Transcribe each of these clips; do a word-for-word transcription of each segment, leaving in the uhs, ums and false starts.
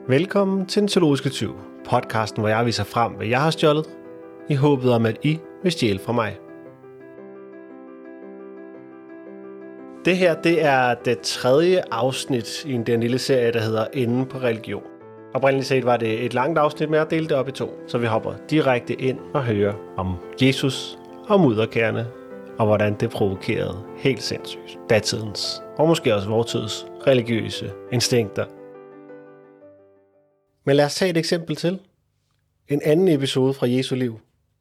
Velkommen til Den Teologiske Tyv, podcasten, hvor jeg viser frem, hvad jeg har stjålet, i håbet om, at I vil stjæle fra mig. Det her, det er det tredje afsnit i den lille serie, der hedder Enden på religion. Oprindeligt set var det et langt afsnit, med at dele det op i to, så vi hopper direkte ind og hører om Jesus og mudderkærne, og hvordan det provokerede helt sindssygt datidens, og måske også vores tids religiøse instinkter. Men lad os tage et eksempel til. En anden episode fra Jesu liv.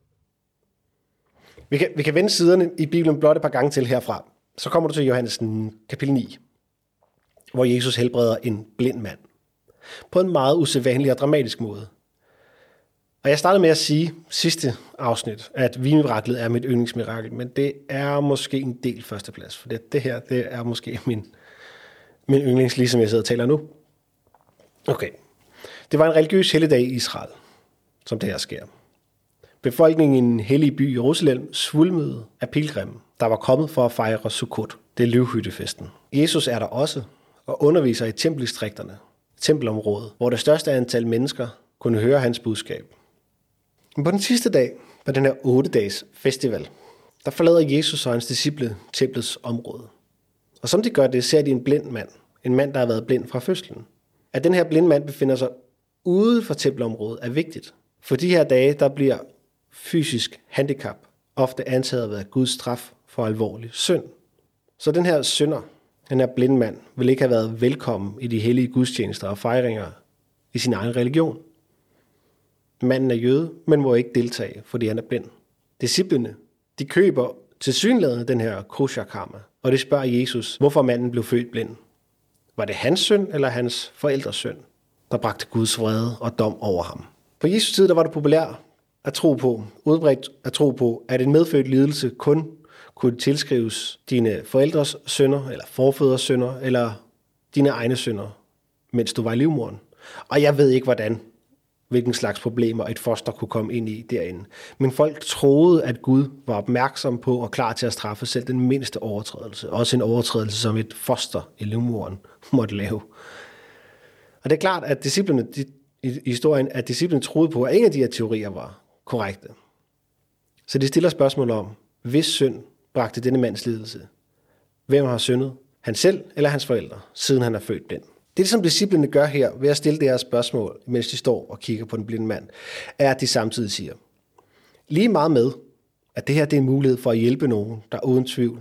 Vi kan, vi kan vende siderne i Bibelen blot et par gange til herfra. Så kommer du til Johannes kapitel ni, hvor Jesus helbreder en blind mand. På en meget usædvanlig og dramatisk måde. Og jeg startede med at sige sidste afsnit, at vinmiraklet er mit yndlingsmirakel, men det er måske en del førsteplads, for det, det her det er måske min, min yndlings, ligesom jeg sidder og taler nu. Okay. Det var en religiøs helligdag i Israel, som det her sker. Befolkningen i den hellige by Jerusalem svulmede af pilgrimme, der var kommet for at fejre Sukkot, det er løvhyttefesten. Jesus er der også og underviser i tempeldistrikterne, tempelområdet, hvor det største antal mennesker kunne høre hans budskab. Men på den sidste dag, på den her otte dages festival, der forlader Jesus og hans disciple templets område. Og som de gør det, ser de en blind mand, en mand, der har været blind fra fødslen. At den her blinde mand befinder sig ude for tempelområdet er vigtigt. For de her dage, der bliver fysisk handicap ofte antaget at være Guds straf for alvorlig synd. Så den her synder, den her blinde mand, vil ikke have været velkommen i de hellige gudstjenester og fejringer i sin egen religion. Manden er jøde, men må ikke deltage, fordi han er blind. Disciplene, de køber tilsyneladende den her kosher-karma, og de spørger Jesus, hvorfor manden blev født blind. Var det hans synd eller hans forældres synd, der bragte Guds vrede og dom over ham? På Jesu tid, der var det populært at tro på, udbredt at tro på, at en medfødt lidelse kun kunne tilskrives dine forældres synder, eller forfædres synder, eller dine egne synder, mens du var i livmoderen. Og jeg ved ikke, hvordan, hvilken slags problemer et foster kunne komme ind i derinde. Men folk troede, at Gud var opmærksom på og klar til at straffe selv den mindste overtrædelse. Også en overtrædelse, som et foster i livmoderen måtte lave. Og det er klart, at disciplene, de, i historien, at disciplene troede på, at ingen af de her teorier var korrekte. Så de stiller spørgsmål om, hvis synd bragte denne mands lidelse? Hvem har syndet? Han selv eller hans forældre, siden han er født blind? Det, som disciplene gør her, ved at stille det her spørgsmål, mens de står og kigger på den blinde mand, er, at de samtidig siger, lige meget med, at det her det er en mulighed for at hjælpe nogen, der uden tvivl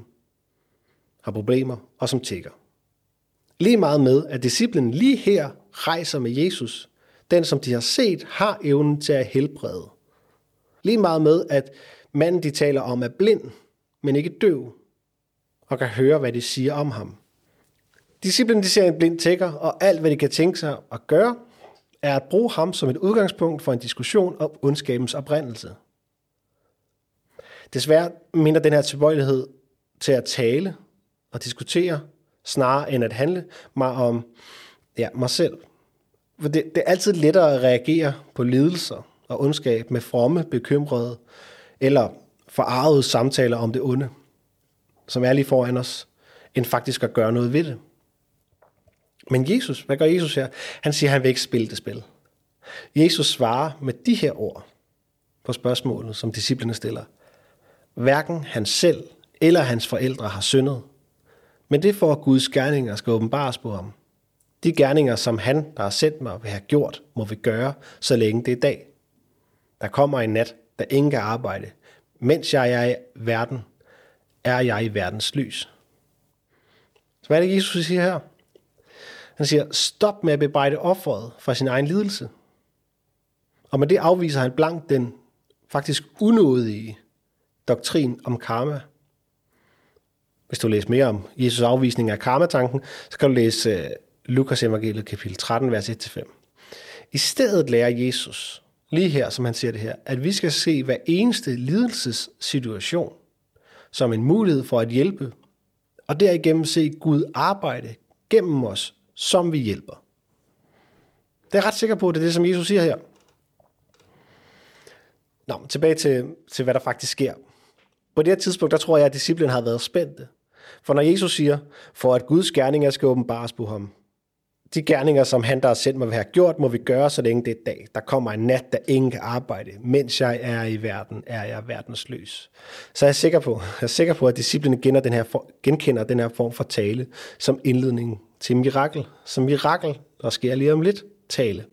har problemer og som tigger. Lige meget med, at disciplen lige her rejser med Jesus, den som de har set, har evnen til at helbrede. Lige meget med, at manden de taler om er blind, men ikke døv, og kan høre, hvad de siger om ham. Disciplen de ser en blind tigger, og alt hvad de kan tænke sig at gøre, er at bruge ham som et udgangspunkt for en diskussion om ondskabens oprindelse. Desværre minder den her tilbøjelighed til at tale og diskutere, snarere end at handle mig om ja, mig selv. For det, det er altid lettere at reagere på lidelser og ondskab med fromme, bekymrede eller forarvede samtaler om det onde, som er lige foran os, end faktisk at gøre noget ved det. Men Jesus, hvad gør Jesus her? Han siger, at han vil ikke spille det spil. Jesus svarer med de her ord på spørgsmålet, som disciplene stiller. Hverken han selv eller hans forældre har syndet, men det for, at Guds gerninger skal åbenbares på ham. De gerninger, som han, der har sendt mig, vil have gjort, må vi gøre, så længe det er dag. Der kommer en nat, da ingen kan arbejde. Mens jeg er i verden, er jeg i verdens lys. Så hvad er det, Jesus siger her? Han siger, stop med at bebrejde offeret fra sin egen lidelse. Og med det afviser han blankt den faktisk unådige doktrin om karma. Hvis du læser mere om Jesus' afvisning af karmatanken, så kan du læse Lukas evangeliet kapitel tretten, vers et til fem. I stedet lærer Jesus, lige her som han siger det her, at vi skal se hver eneste lidelsessituation som en mulighed for at hjælpe, og derigennem se Gud arbejde gennem os, som vi hjælper. Det er jeg ret sikker på, at det er det, som Jesus siger her. Nå, tilbage til, til hvad der faktisk sker. På det her tidspunkt, der tror jeg, at disciplen har været spændte. For når Jesus siger, for at Guds gerninger skal åbenbares på ham, De gerninger, som han, der har sendt mig, vil have gjort, må vi gøre, så længe det er dag. Der kommer en nat, der ingen kan arbejde. Mens jeg er i verden, er jeg verdensløs. Så jeg er sikker på, jeg er sikker på at disciplene genkender den, her for, genkender den her form for tale som indledning til mirakel. Som mirakel, der sker lige om lidt, tale.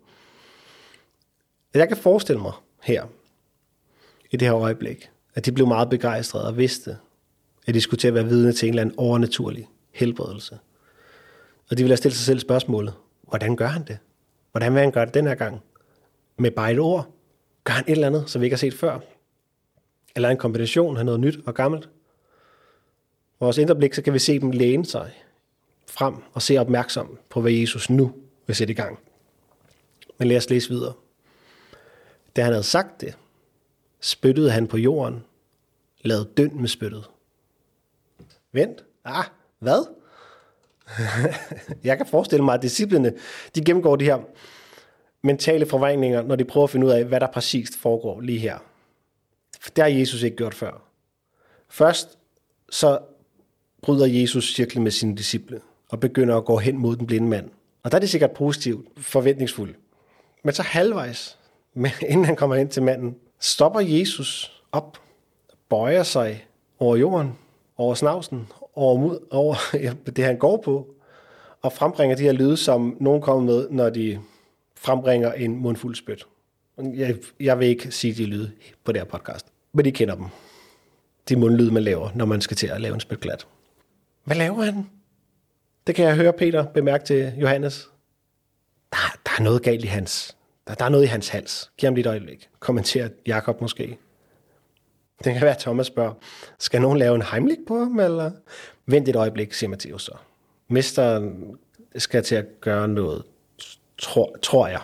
Jeg kan forestille mig her, i det her øjeblik, at de blev meget begejstrede og vidste, at de skulle til at være vidne til en eller anden overnaturlig helbredelse. Og de ville have stillet sig selv spørgsmålet, hvordan gør han det? Hvordan vil han gøre det den her gang? Med bare et ord? Gør han et eller andet, som vi ikke har set før? Eller en kombination af noget nyt og gammelt? Vores indre blik, så kan vi se dem læne sig frem og se opmærksom på, hvad Jesus nu vil sætte i gang. Men lad os læse videre. Da han havde sagt det, spyttede han på jorden, lavede døn med spyttet. Vent. Ah, hvad? Jeg kan forestille mig, at disciplene, de gennemgår de her mentale forvrængninger, når de prøver at finde ud af, hvad der præcist foregår lige her. Det har Jesus ikke gjort før. Først så bryder Jesus cirklen med sine disciple og begynder at gå hen mod den blinde mand. Og der er det sikkert positivt, forventningsfuldt. Men så halvvejs, inden han kommer hen til manden, stopper Jesus op, bøjer sig over jorden, over snavsen, over, over det han går på, og frembringer de her lyde, som nogen kommer med, når de frembringer en mundfuld spyt. Jeg, jeg vil ikke sige de lyde på det her podcast, men de kender dem. De mundlyde, man laver, når man skal til at lave en spytklat. Hvad laver han? Det kan jeg høre Peter bemærke til Johannes. Der, der er noget galt i hans. Der, der er noget i hans hals. Giv ham lidt øjeblik. Kommenterer Jakob måske. Det kan være, at Thomas spørger, skal nogen lave en heimlich på ham, eller? Vent et øjeblik, siger Matthæus så. Mesteren skal til at gøre noget, tror, tror jeg.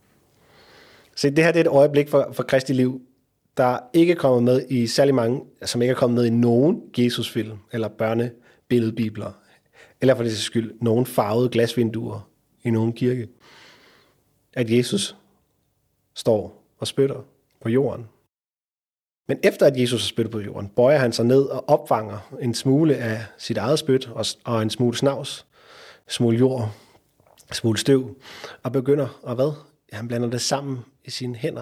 Så det her det er et øjeblik for, for Kristi liv, der ikke er kommet med i særlig mange, som ikke er kommet med i nogen Jesus-film, eller børnebilledbibler, eller for det skyld, nogen farvede glasvinduer i nogen kirke. At Jesus står og spytter på jorden. Men efter at Jesus har spyttet på jorden, bøjer han sig ned og opfanger en smule af sit eget spyt og en smule snavs, en smule jord, en smule støv, og begynder at hvad? Ja, han blander det sammen i sine hænder.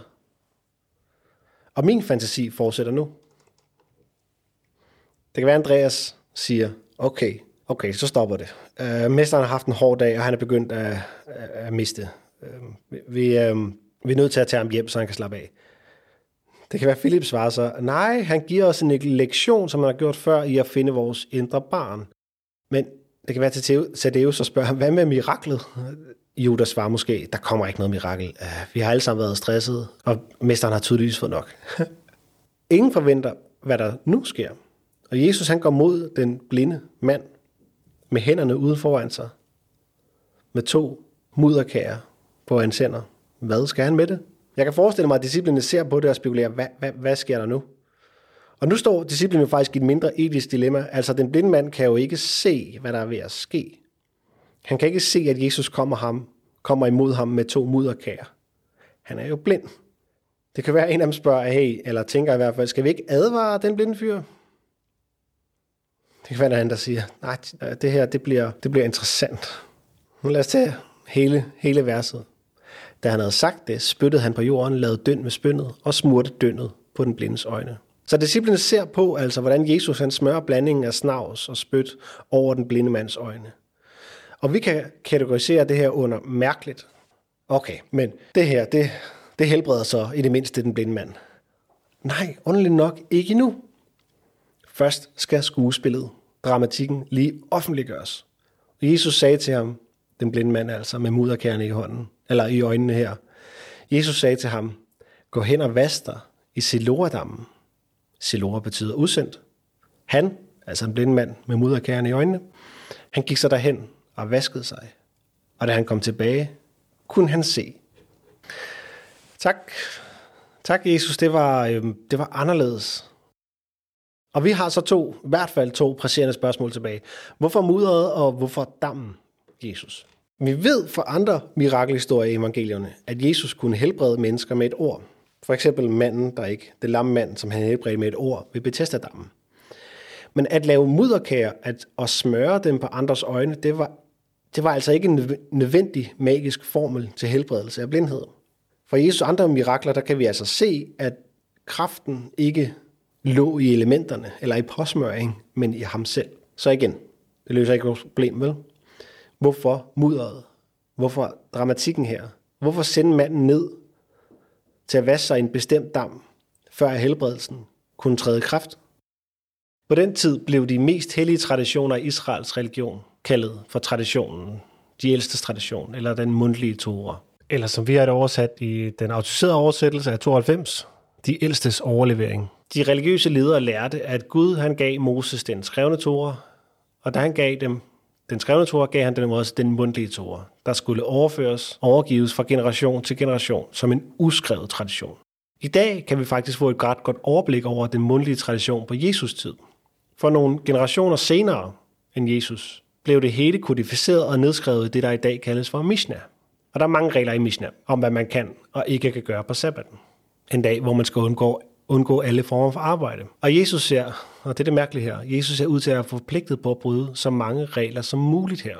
Og min fantasi fortsætter nu. Det kan være, Andreas siger, okay, okay, så stopper det. Uh, mesteren har haft en hård dag, og han er begyndt at, at miste. Uh, vi, uh, vi er nødt til at tage ham hjem, så han kan slappe af. Det kan være, Philip svarer så, nej, han giver os en lektion, som han har gjort før, i at finde vores indre barn. Men det kan være til Thaddeus og spørge ham, hvad med miraklet? Judas svarer måske, der kommer ikke noget mirakel. Vi har alle sammen været stresset, og mesteren har tydeligvis fået nok. Ingen forventer, hvad der nu sker. Og Jesus han går mod den blinde mand, med hænderne ude foran sig, med to mudderkager på hans hænder. Hvad skal han med det? Jeg kan forestille mig, at disciplene ser på det og spekulerer, hvad, hvad, hvad sker der nu? Og nu står disciplene jo faktisk i et mindre etisk dilemma. Altså, den blinde mand kan jo ikke se, hvad der er ved at ske. Han kan ikke se, at Jesus kommer, ham, kommer imod ham med to mudderkager. Han er jo blind. Det kan være, at en af dem spørger, hey, eller tænker i hvert fald, skal vi ikke advare den blinde fyr? Det kan være, at han der siger, nej, det her, det bliver, det bliver interessant. Nu lad os tage hele, hele verset. Da han havde sagt det, spyttede han på jorden, lavede døn med spyndet og smurte dønnet på den blindes øjne. Så disciplene ser på, altså, hvordan Jesus han smører blandingen af snavs og spyt over den blinde mands øjne. Og vi kan kategorisere det her under mærkeligt. Okay, men det her, det, det helbreder så i det mindste den blinde mand. Nej, underligt nok ikke nu. Først skal skuespillet, dramatikken, lige offentliggøres. Og Jesus sagde til ham, den blinde mand altså, med mudderkærne i hånden, eller i øjnene her. Jesus sagde til ham, gå hen og vask dig i Siloadammen. Siloa betyder udsendt. Han, altså en blind mand med mudderkærne i øjnene, han gik så derhen og vaskede sig. Og da han kom tilbage, kunne han se. Tak. Tak, Jesus. Det var, øh, det var anderledes. Og vi har så to, i hvert fald to presserende spørgsmål tilbage. Hvorfor mudderet, og hvorfor dammen, Jesus? Vi ved fra andre mirakelhistorier i evangelierne, at Jesus kunne helbrede mennesker med et ord. For eksempel manden, der ikke, det lamme mand, som han helbredte med et ord ved Betesda-dammen. Men at lave mudderkager at, og smøre dem på andres øjne, det var, Det var altså ikke en nødvendig magisk formel til helbredelse af blindhed. For Jesus andre mirakler, der kan vi altså se, at kraften ikke lå i elementerne eller i påsmøring, men i ham selv. Så igen, det løser ikke vores problem, vel? Hvorfor mudderet? Hvorfor dramatikken her? Hvorfor sende manden ned til at vaske sig i en bestemt dam, før helbredelsen kunne træde i kraft? På den tid blev de mest hellige traditioner i Israels religion kaldet for traditionen, de ældste tradition, eller den mundtlige Tora. Eller som vi har det oversat i den autoriserede oversættelse af tooghalvfems, de ældstes overlevering. De religiøse ledere lærte, at Gud han gav Moses den skrevne Tora, og da han gav dem den skrevne Tora, gav han dem også den mundtlige Tora, der skulle overføres og overgives fra generation til generation som en uskrevet tradition. I dag kan vi faktisk få et ret godt overblik over den mundtlige tradition på Jesus tid. For nogle generationer senere end Jesus blev det hele kodificeret og nedskrevet i det, der i dag kaldes for Mishnah. Og der er mange regler i Mishnah om, hvad man kan og ikke kan gøre på sabbaten. En dag, hvor man skal undgå, undgå alle former for arbejde. Og Jesus ser, og det er det mærkelige her, Jesus ser ud til at være forpligtet på at bryde så mange regler som muligt her.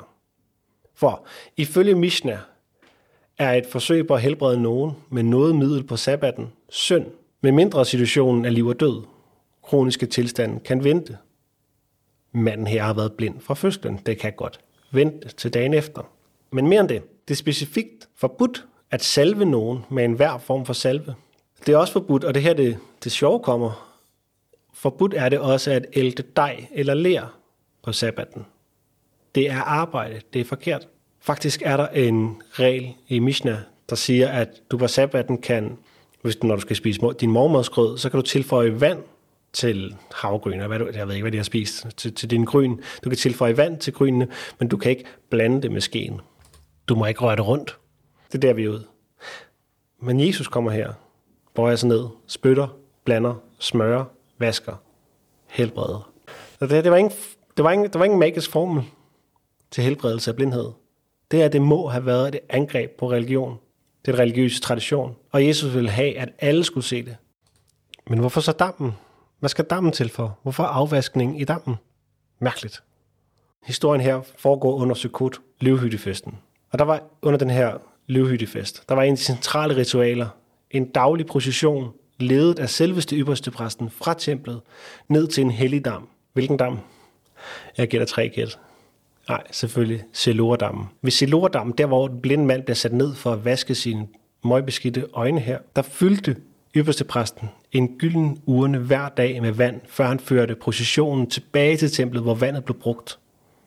For ifølge Mishnah er et forsøg på at helbrede nogen med noget middel på sabbaten synd, medmindre situationen er liv og død. Kroniske tilstande kan vente. Manden her har været blind fra fødslen. Det kan godt vente til dagen efter. Men mere end det, det er specifikt forbudt at salve nogen med enhver form for salve. Det er også forbudt, og det her det, det sjove kommer. Forbudt er det også at ælte dej eller ler på sabbaten. Det er arbejde, det er forkert. Faktisk er der en regel i Mishnah, der siger, at du på sabbaten kan, hvis du, når du skal spise din morgenmadsgrød, så kan du tilføje vand til havgryn, og hvad du, jeg ved ikke, hvad de har spist, til, til din gryn. Du kan tilføje vand til grynene, men du kan ikke blande det med skeen. Du må ikke røre det rundt. Det er der, vi er ude. Men Jesus kommer her, bøjer sig ned, spytter, blander, smører, vasker, helbreder. Så det, det, var ingen, det, var ingen, det var ingen magisk formel til helbredelse af blindhed. Det her, det må have været et angreb på religion. Det er en religiøs tradition. Og Jesus ville have, at alle skulle se det. Men hvorfor så dammen? Hvad skal dammen til for? Hvorfor afvaskning i dammen? Mærkeligt. Historien her foregår under Sukkot, løvhyttefesten. Og der var under den her løvhyttefest, der var en af de centrale ritualer, en daglig procession, ledet af selveste ypperste præsten fra templet, ned til en hellig dam. Hvilken dam? Jeg gætter tre gæt. Nej, selvfølgelig Siloa-dammen. Ved Siloa-dammen, der hvor den blinde mand bliver sat ned for at vaske sine møgbeskidte øjne her, der fyldte ypperste præsten en gylden urne hver dag med vand, før han førte processionen tilbage til templet, hvor vandet blev brugt.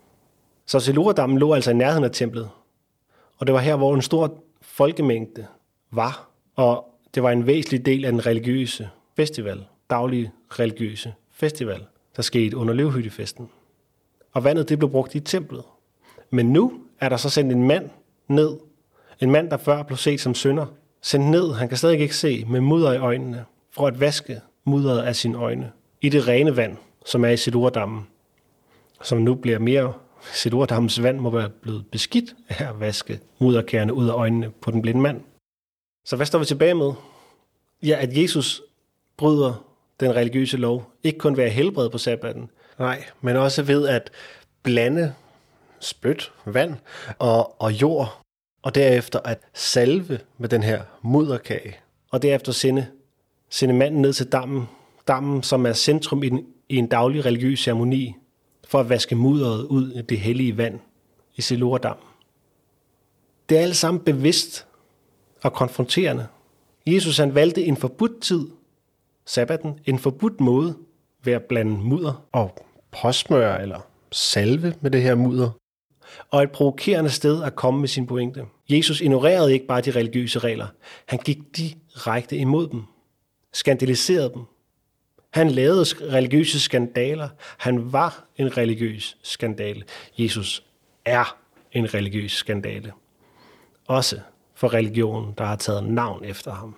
Så Siloa-dammen lå altså i nærheden af templet, og det var her, hvor en stor folkemængde var, og det var en væsentlig del af den religiøse festival, daglige religiøse festival, der skete under løvhyttefesten. Og vandet det blev brugt i templet. Men nu er der så sendt en mand ned, en mand, der før blev set som synder, sendt ned, han kan stadig ikke se, med mudder i øjnene, for at vaske mudderet af sine øjne, i det rene vand, som er i Siloa-dammen, som nu bliver mere, Siloa-dammens vand må være blevet beskidt af at vaske mudderkærne ud af øjnene på den blinde mand. Så hvad står vi tilbage med? Ja, at Jesus bryder den religiøse lov, ikke kun ved at helbrede på sabbaten, nej, men også ved at blande spyt, vand og, og jord, og derefter at salve med den her mudderkage, og derefter sende, sende manden ned til dammen, dammen som er centrum i, den, i en daglig religiøs ceremoni, for at vaske mudderet ud i det hellige vand i Siloa-dammen. Det er alt sammen bevidst og konfronterende. Jesus han valgte en forbudt tid, sabbaten, en forbudt måde ved at blande mudder og påsmøre eller salve med det her mudder, og et provokerende sted at komme med sin pointe. Jesus ignorerede ikke bare de religiøse regler, han gik direkte imod dem, skandaliserede dem. Han lavede religiøse skandaler. Han var en religiøs skandale. Jesus er en religiøs skandale. Også for religionen, der har taget navn efter ham.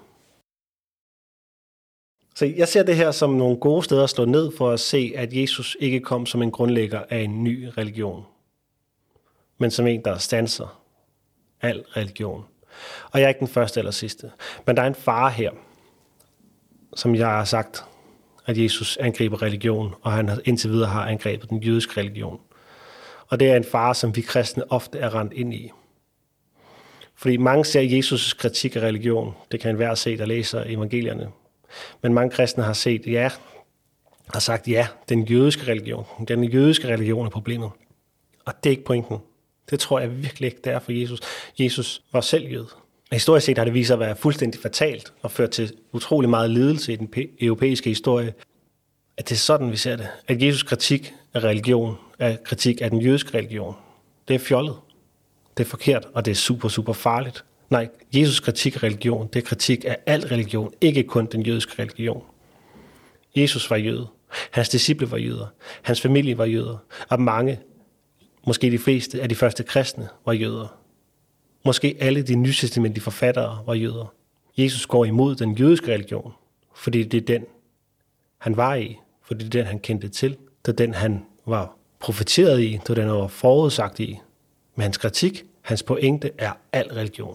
Så jeg ser det her som nogle gode steder at slå ned for at se, at Jesus ikke kom som en grundlægger af en ny religion, men som en, der standser al religion. Og jeg er ikke den første eller sidste. Men der er en fare her, som jeg har sagt, at Jesus angriber religion, og han indtil videre har angrebet den jødiske religion. Og det er en fare, som vi kristne ofte er rendt ind i. Fordi mange ser Jesus' kritik af religion. Det kan enhver se, der læser evangelierne. Men mange kristne har set, ja, har sagt, ja, den jødiske religion. Den jødiske religion er problemet. Og det er ikke pointen. Det tror jeg virkelig ikke, det er for Jesus. Jesus var selv jøde. Historisk set har det vist sig at være fuldstændig fatalt og ført til utrolig meget lidelse i den europæiske historie. At det er sådan, vi ser det. At Jesus' kritik af religion er kritik af den jødiske religion. Det er fjollet. Det er forkert, og det er super, super farligt. Nej, Jesus' kritik af religion, det er kritik af al religion, ikke kun den jødiske religion. Jesus var jøde. Hans disciple var jøder. Hans familie var jøder. Og mange, måske de fleste af de første kristne, var jøder. Måske alle de nytestamentlige forfattere var jøder. Jesus går imod den jødiske religion, fordi det er den, han var i, fordi det er den, han kendte til. Det er den, han var profeteret i, det er den, han var forudsagt i. Men hans kritik, hans pointe er al religion.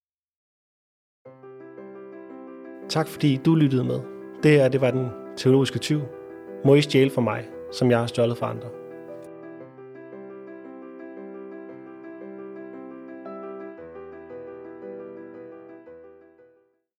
Tak fordi du lyttede med. Det her, det var den teologiske tyv. Må I stjæle fra mig, som jeg har stjålet fra andre.